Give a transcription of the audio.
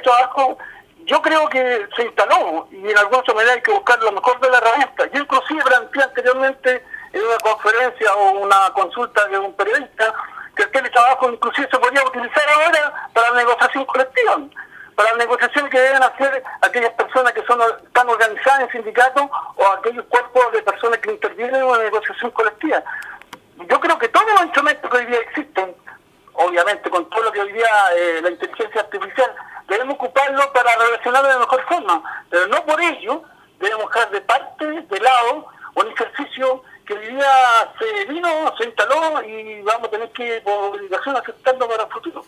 teletrabajo, yo creo que se instaló y en alguna manera hay que buscar lo mejor de la herramienta. Yo inclusive planteé anteriormente en una conferencia o una consulta de un periodista que el teletrabajo inclusive se podría utilizar ahora para la negociación colectiva, para la negociación que deben hacer aquellas personas que están organizadas en sindicatos o aquellos cuerpos de personas que intervienen en una negociación colectiva. Yo creo que todos los instrumentos que hoy día existen, obviamente con todo lo que hoy día la inteligencia artificial, debemos ocuparlo para relacionarlo de la mejor forma, pero no por ello debemos dejar de lado un ejercicio que hoy día se instaló y vamos a tener que por obligación aceptarlo para el futuro.